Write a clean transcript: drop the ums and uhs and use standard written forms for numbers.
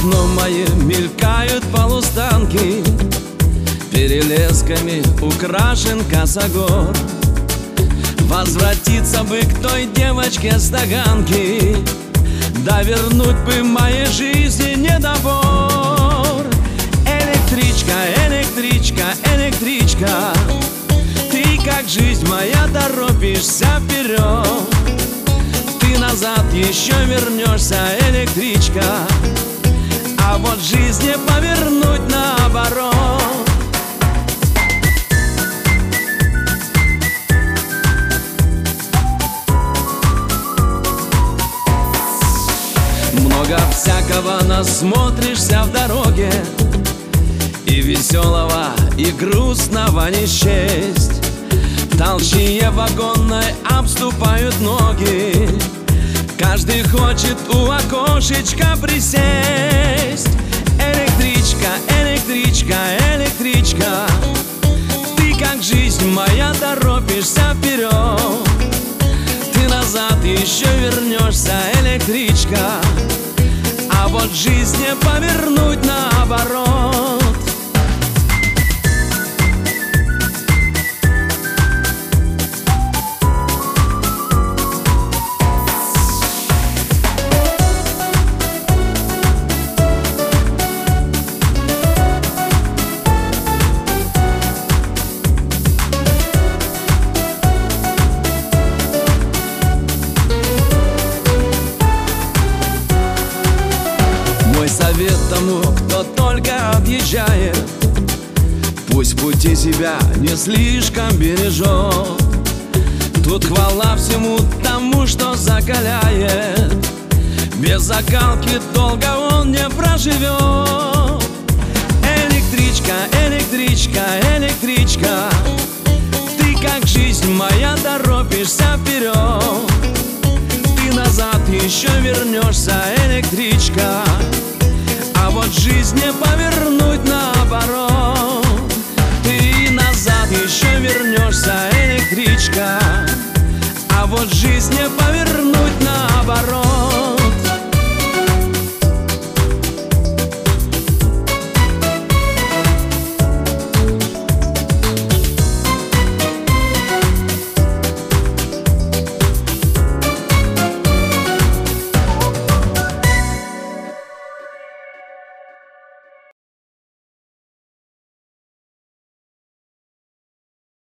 окно мое мелькают полустанки, перелесками украшен косогор. Возвратиться бы к той девочке с Таганки, да вернуть бы моей жизни недобор. Электричка, электричка, электричка, ты как жизнь моя торопишься вперед. Ты назад еще вернешься, электричка, а вот жизнь не повернуть наоборот. Много всякого насмотришься в дороге, и веселого, и грустного не счесть. Толчье вагонной обступают ноги, каждый хочет у окошечка присесть. Электричка, электричка, электричка, ты как жизнь моя торопишься вперед. Ты назад еще вернешься, электричка, а вот жизнь не повернуть наоборот. Мой совет тому, кто только объезжает, пусть в пути себя не слишком бережет. Тут хвала всему тому, что закаляет, без закалки долго он не проживет. Электричка, электричка, электричка, ты как жизнь моя торопишься вперед. Ты назад еще вернешься, электричка, а вот жизнь не повернуть наоборот. Ты назад еще вернешься, электричка, а вот жизнь не повернуть.